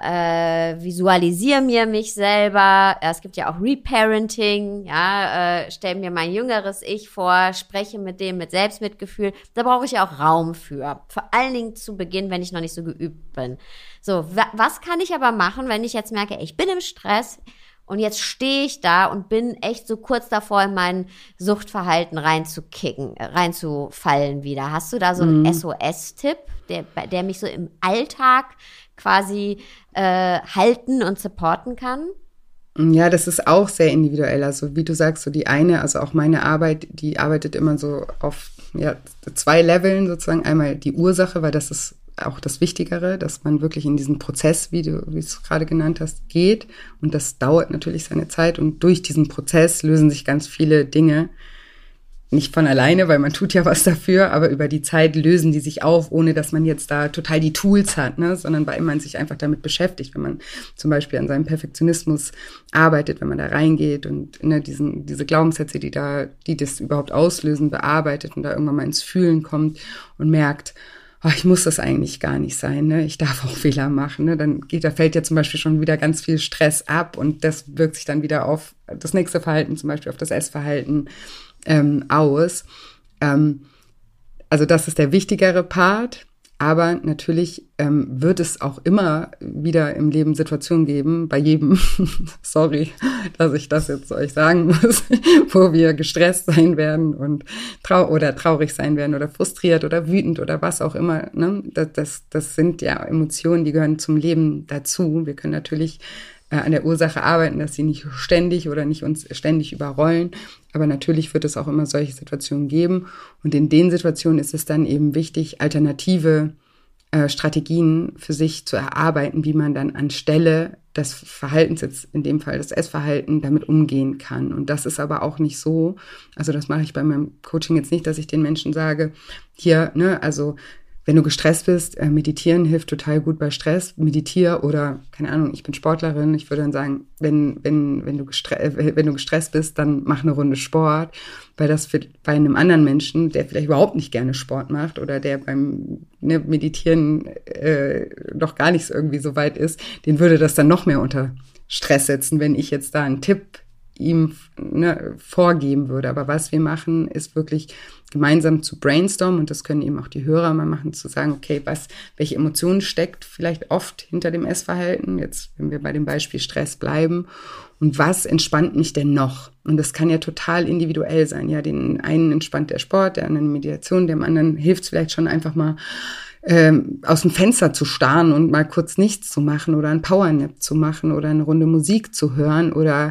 äh, visualisiere mir mich selber. Es gibt ja auch Reparenting, ja, äh, stell mir mein jüngeres Ich vor, spreche mit dem mit Selbstmitgefühl. Da brauche ich ja auch Raum für. Vor allen Dingen zu Beginn, wenn ich noch nicht so geübt bin. So, wa- was kann ich aber machen, wenn ich jetzt merke, ich bin im Stress und jetzt stehe ich da und bin echt so kurz davor, in mein Suchtverhalten reinzukicken, äh, reinzufallen wieder. Hast du da so einen Mhm. S O S-Tipp, der, der mich so im Alltag quasi äh, halten und supporten kann? Ja, das ist auch sehr individuell. Also wie du sagst, so die eine, also auch meine Arbeit, die arbeitet immer so auf ja, zwei Leveln sozusagen. Einmal die Ursache, weil das ist auch das Wichtigere, dass man wirklich in diesen Prozess, wie du wie du es gerade genannt hast, geht. Und das dauert natürlich seine Zeit. Und durch diesen Prozess lösen sich ganz viele Dinge. Nicht von alleine, weil man tut ja was dafür, aber über die Zeit lösen die sich auf, ohne dass man jetzt da total die Tools hat, ne? Sondern weil man sich einfach damit beschäftigt, wenn man zum Beispiel an seinem Perfektionismus arbeitet, wenn man da reingeht und ne, diesen, diese Glaubenssätze, die da, die das überhaupt auslösen, bearbeitet und da irgendwann mal ins Fühlen kommt und merkt, oh, ich muss das eigentlich gar nicht sein, ne? Ich darf auch Fehler machen, ne? Dann geht, da fällt ja zum Beispiel schon wieder ganz viel Stress ab und das wirkt sich dann wieder auf das nächste Verhalten, zum Beispiel auf das Essverhalten ähm, aus. Ähm, also das ist der wichtigere Part, aber natürlich ähm, wird es auch immer wieder im Leben Situationen geben, bei jedem, sorry, dass ich das jetzt euch sagen muss, wo wir gestresst sein werden und trau- oder traurig sein werden oder frustriert oder wütend oder was auch immer. Ne? Das, das, das sind ja Emotionen, die gehören zum Leben dazu. Wir können natürlich äh, an der Ursache arbeiten, dass sie nicht ständig oder nicht uns ständig überrollen. Aber natürlich wird es auch immer solche Situationen geben. Und in den Situationen ist es dann eben wichtig, alternative äh, Strategien für sich zu erarbeiten, wie man dann anstelle des Verhaltens, jetzt in dem Fall das Essverhalten, damit umgehen kann. Und das ist aber auch nicht so, also das mache ich bei meinem Coaching jetzt nicht, dass ich den Menschen sage, hier, ne, also wenn du gestresst bist, äh, meditieren hilft total gut bei Stress. Meditier oder, keine Ahnung, ich bin Sportlerin. Ich würde dann sagen, wenn, wenn, wenn du gestresst, wenn du gestresst bist, dann mach eine Runde Sport. Weil das für, bei einem anderen Menschen, der vielleicht überhaupt nicht gerne Sport macht oder der beim ne, Meditieren äh, noch gar nicht irgendwie so weit ist, den würde das dann noch mehr unter Stress setzen, wenn ich jetzt da einen Tipp ihm ne, vorgeben würde. Aber was wir machen, ist wirklich gemeinsam zu brainstormen und das können eben auch die Hörer mal machen, zu sagen, okay, was, welche Emotionen steckt vielleicht oft hinter dem Essverhalten, jetzt wenn wir bei dem Beispiel Stress bleiben und was entspannt mich denn noch? Und das kann ja total individuell sein. Ja, den einen entspannt der Sport, der anderen Meditation, dem anderen hilft es vielleicht schon einfach mal ähm, aus dem Fenster zu starren und mal kurz nichts zu machen oder ein Powernap zu machen oder eine Runde Musik zu hören oder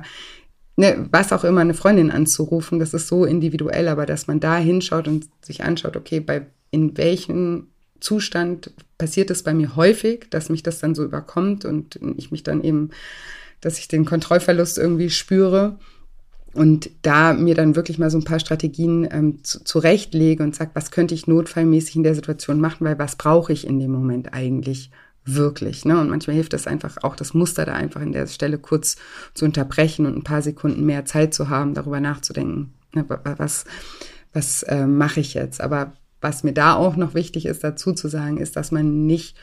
Ne, was auch immer, eine Freundin anzurufen, das ist so individuell, aber dass man da hinschaut und sich anschaut, okay, bei in welchem Zustand passiert es bei mir häufig, dass mich das dann so überkommt und ich mich dann eben, dass ich den Kontrollverlust irgendwie spüre und da mir dann wirklich mal so ein paar Strategien ähm, zu, zurechtlege und sage, was könnte ich notfallmäßig in der Situation machen, weil was brauche ich in dem Moment eigentlich wirklich, ne? Und manchmal hilft das einfach auch, das Muster da einfach in der Stelle kurz zu unterbrechen und ein paar Sekunden mehr Zeit zu haben, darüber nachzudenken, ne? was, was äh, mache ich jetzt? Aber was mir da auch noch wichtig ist, dazu zu sagen, ist, dass man nicht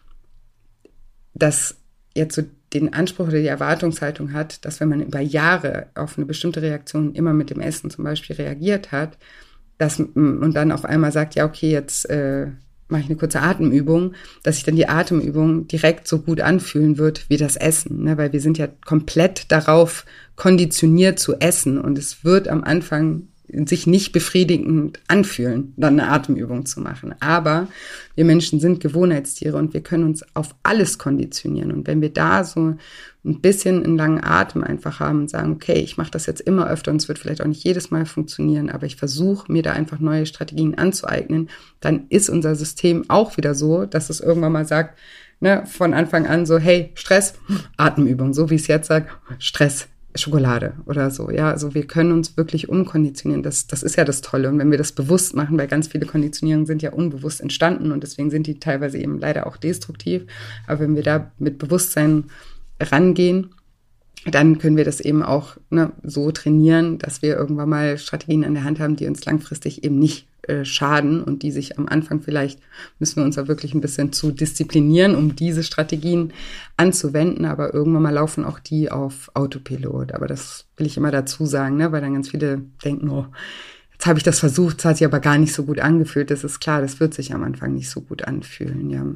das jetzt so den Anspruch oder die Erwartungshaltung hat, dass wenn man über Jahre auf eine bestimmte Reaktion immer mit dem Essen zum Beispiel reagiert hat, dass, und dann auf einmal sagt, ja, okay, jetzt äh, mache ich eine kurze Atemübung, dass sich dann die Atemübung direkt so gut anfühlen wird wie das Essen, ne? Weil wir sind ja komplett darauf konditioniert zu essen und es wird am Anfang sich nicht befriedigend anfühlen, dann eine Atemübung zu machen. Aber wir Menschen sind Gewohnheitstiere und wir können uns auf alles konditionieren. Und wenn wir da so ein bisschen einen langen Atem einfach haben und sagen, okay, ich mache das jetzt immer öfter und es wird vielleicht auch nicht jedes Mal funktionieren, aber ich versuche mir da einfach neue Strategien anzueignen, dann ist unser System auch wieder so, dass es irgendwann mal sagt, ne, von Anfang an so, hey, Stress, Atemübung, so wie es jetzt sagt, Stress, Schokolade oder so, ja, also wir können uns wirklich umkonditionieren, das, das ist ja das Tolle und wenn wir das bewusst machen, weil ganz viele Konditionierungen sind ja unbewusst entstanden und deswegen sind die teilweise eben leider auch destruktiv, aber wenn wir da mit Bewusstsein rangehen, dann können wir das eben auch ne, so trainieren, dass wir irgendwann mal Strategien an der Hand haben, die uns langfristig eben nicht äh, schaden und die sich am Anfang vielleicht, müssen wir uns da wirklich ein bisschen zu disziplinieren, um diese Strategien anzuwenden, aber irgendwann mal laufen auch die auf Autopilot. Aber das will ich immer dazu sagen, ne, weil dann ganz viele denken, oh, jetzt habe ich das versucht, es hat sich aber gar nicht so gut angefühlt. Das ist klar, das wird sich am Anfang nicht so gut anfühlen, ja.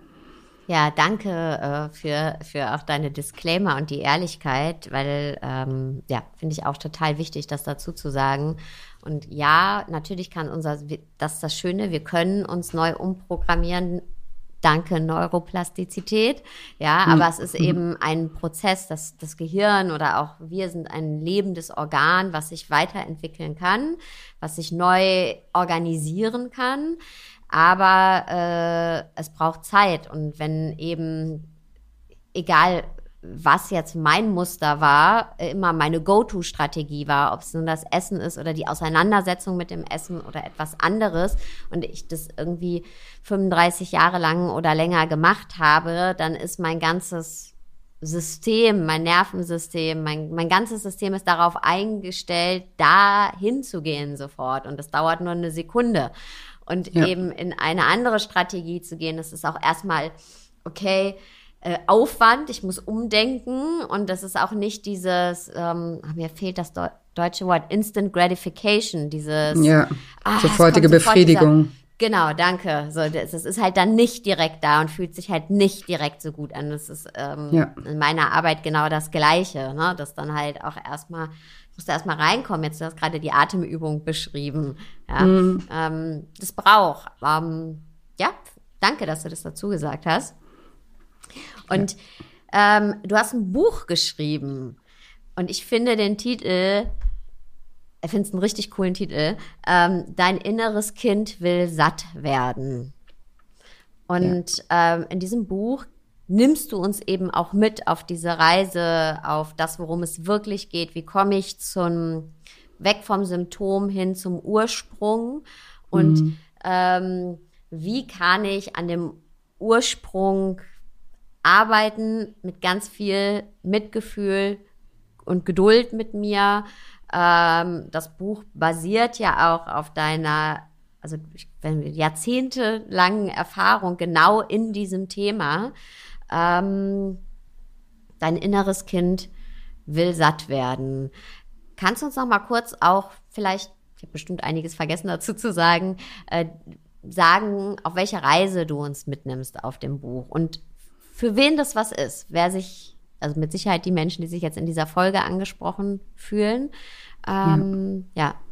Ja, danke äh, für, für auch deine Disclaimer und die Ehrlichkeit, weil, ähm, ja, finde ich auch total wichtig, das dazu zu sagen. Und ja, natürlich kann unser, das ist das Schöne, wir können uns neu umprogrammieren, danke Neuroplastizität, ja, mhm. aber es ist eben ein Prozess, dass das Gehirn oder auch wir sind ein lebendes Organ, was sich weiterentwickeln kann, was sich neu organisieren kann. Aber äh, es braucht Zeit und wenn eben, egal was jetzt mein Muster war, immer meine Go-To-Strategie war, ob es nun das Essen ist oder die Auseinandersetzung mit dem Essen oder etwas anderes und ich das irgendwie fünfunddreißig Jahre lang oder länger gemacht habe, dann ist mein ganzes System, mein Nervensystem, mein, mein ganzes System ist darauf eingestellt, da hinzugehen sofort und das dauert nur eine Sekunde. Und ja. eben in eine andere Strategie zu gehen, das ist auch erstmal, okay, äh, Aufwand, ich muss umdenken und das ist auch nicht dieses, ähm, mir fehlt das Deu- deutsche Wort, Instant Gratification, dieses ja, ah, sofortige sofort Befriedigung. Dieser, genau, danke. So, das, das ist halt dann nicht direkt da und fühlt sich halt nicht direkt so gut an. Das ist ähm, ja. in meiner Arbeit genau das Gleiche, ne? Das dann halt auch erstmal musst du erstmal reinkommen. Jetzt, du hast gerade die Atemübung beschrieben. Ja, mhm. ähm, das braucht. Ähm, ja, danke, dass du das dazu gesagt hast. Und ja. ähm, du hast ein Buch geschrieben. Und ich finde den Titel, ich finde es einen richtig coolen Titel, ähm, Dein inneres Kind will satt werden. Und ja. ähm, in diesem Buch nimmst du uns eben auch mit auf diese Reise, auf das, worum es wirklich geht. Wie komme ich zum weg vom Symptom hin zum Ursprung? Und mhm. ähm, wie kann ich an dem Ursprung arbeiten mit ganz viel Mitgefühl und Geduld mit mir? Ähm, das Buch basiert ja auch auf deiner, also jahrzehntelangen Erfahrung genau in diesem Thema. Ähm, dein inneres Kind will satt werden. Kannst du uns noch mal kurz auch vielleicht, ich habe bestimmt einiges vergessen dazu zu sagen, äh, sagen, auf welche Reise du uns mitnimmst auf dem Buch und für wen das was ist, wer sich, also mit Sicherheit die Menschen, die sich jetzt in dieser Folge angesprochen fühlen. Ähm, ja. ja.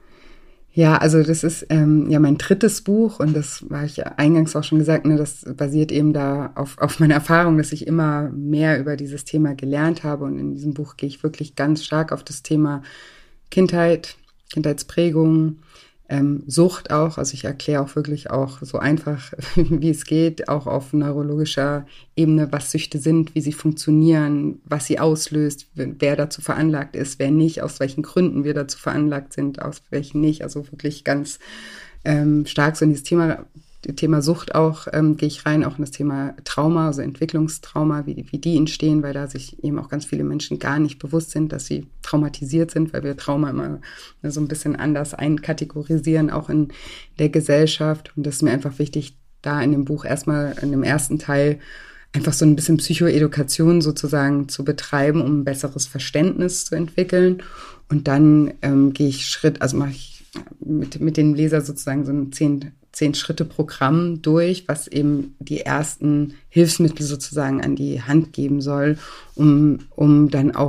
Ja, also das ist ähm, ja mein drittes Buch und das war ich ja eingangs auch schon gesagt, ne, das basiert eben da auf, auf meiner Erfahrung, dass ich immer mehr über dieses Thema gelernt habe und in diesem Buch gehe ich wirklich ganz stark auf das Thema Kindheit, Kindheitsprägung, ähm, Sucht auch, also ich erkläre auch wirklich auch so einfach, wie es geht, auch auf neurologischer Ebene, was Süchte sind, wie sie funktionieren, was sie auslöst, wer dazu veranlagt ist, wer nicht, aus welchen Gründen wir dazu veranlagt sind, aus welchen nicht, also wirklich ganz ähm, stark so in dieses Thema, Thema Sucht auch, ähm, gehe ich rein, auch in das Thema Trauma, also Entwicklungstrauma, wie, wie die entstehen, weil da sich eben auch ganz viele Menschen gar nicht bewusst sind, dass sie traumatisiert sind, weil wir Trauma immer so ein bisschen anders einkategorisieren, auch in der Gesellschaft. Und das ist mir einfach wichtig, da in dem Buch erstmal in dem ersten Teil einfach so ein bisschen Psychoedukation sozusagen zu betreiben, um ein besseres Verständnis zu entwickeln. Und dann ähm, gehe ich Schritt, also mache ich mit, mit dem Leser sozusagen so ein zehn Zehn-Schritte-Programm durch, was eben die ersten Hilfsmittel sozusagen an die Hand geben soll, um, um dann auch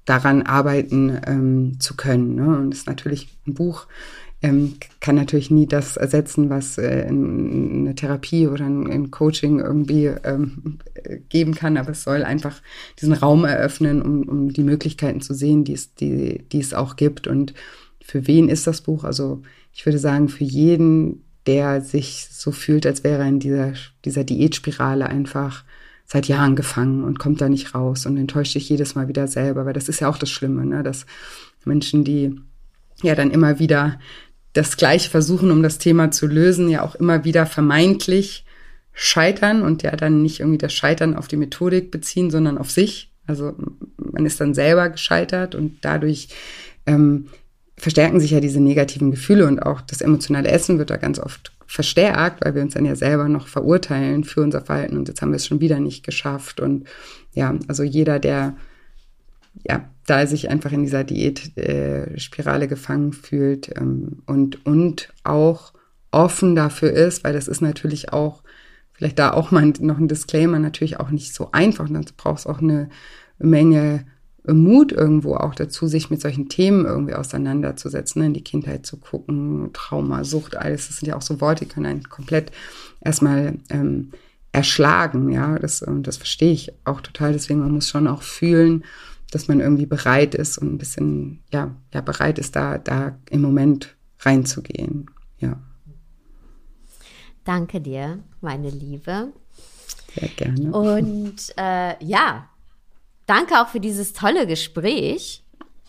daran arbeiten ähm, zu können. Ne? Und das ist natürlich ein Buch, ähm, kann natürlich nie das ersetzen, was äh, in, eine Therapie oder ein, ein Coaching irgendwie ähm, geben kann, aber es soll einfach diesen Raum eröffnen, um, um die Möglichkeiten zu sehen, die es, die, die es auch gibt. Und für wen ist das Buch? Also ich würde sagen, für jeden, der sich so fühlt, als wäre er in dieser, dieser Diätspirale einfach seit Jahren gefangen und kommt da nicht raus und enttäuscht sich jedes Mal wieder selber, weil das ist ja auch das Schlimme, ne? Dass Menschen, die ja dann immer wieder das Gleiche versuchen, um das Thema zu lösen, ja auch immer wieder vermeintlich scheitern und ja dann nicht irgendwie das Scheitern auf die Methodik beziehen, sondern auf sich. Also man ist dann selber gescheitert und dadurch ähm, verstärken sich ja diese negativen Gefühle und auch das emotionale Essen wird da ganz oft verstärkt, weil wir uns dann ja selber noch verurteilen für unser Verhalten und jetzt haben wir es schon wieder nicht geschafft. Und ja, also jeder, der ja da sich einfach in dieser Diätspirale äh, gefangen fühlt ähm, und, und auch offen dafür ist, weil das ist natürlich auch, vielleicht da auch mal noch ein Disclaimer, natürlich auch nicht so einfach. Und dann braucht es auch eine Menge Mut irgendwo auch dazu, sich mit solchen Themen irgendwie auseinanderzusetzen, in die Kindheit zu gucken, Trauma, Sucht, alles, das sind ja auch so Worte, die können einen komplett erstmal ähm, erschlagen, ja, das, und das verstehe ich auch total, deswegen man muss schon auch fühlen, dass man irgendwie bereit ist und ein bisschen, ja, ja, bereit ist, da, da im Moment reinzugehen, ja. Danke dir, meine Liebe. Sehr gerne. Und äh, ja, danke auch für dieses tolle Gespräch.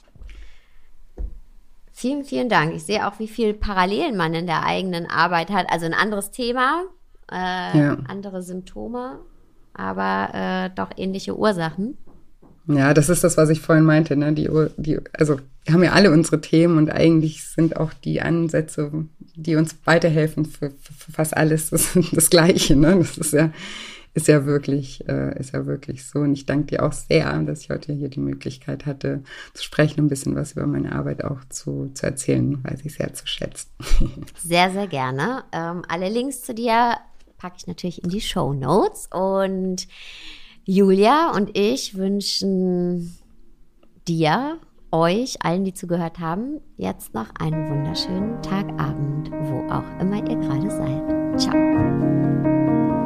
Vielen, vielen Dank. Ich sehe auch, wie viel Parallelen man in der eigenen Arbeit hat. Also ein anderes Thema, äh, ja. andere Symptome, aber äh, doch ähnliche Ursachen. Ja, das ist das, was ich vorhin meinte. Ne? Die, die, also wir haben ja alle unsere Themen und eigentlich sind auch die Ansätze, die uns weiterhelfen für, für, für fast alles, das, das Gleiche. Ne? Das ist ja Ist ja wirklich, äh, ist ja wirklich so. Und ich danke dir auch sehr, dass ich heute hier die Möglichkeit hatte, zu sprechen, ein bisschen was über meine Arbeit auch zu, zu erzählen, weiß ich sehr zu schätzen. Sehr, sehr gerne. Ähm, alle Links zu dir packe ich natürlich in die Shownotes. Und Julia und ich wünschen dir, euch, allen, die zugehört haben, jetzt noch einen wunderschönen Tag, Abend, wo auch immer ihr gerade seid. Ciao.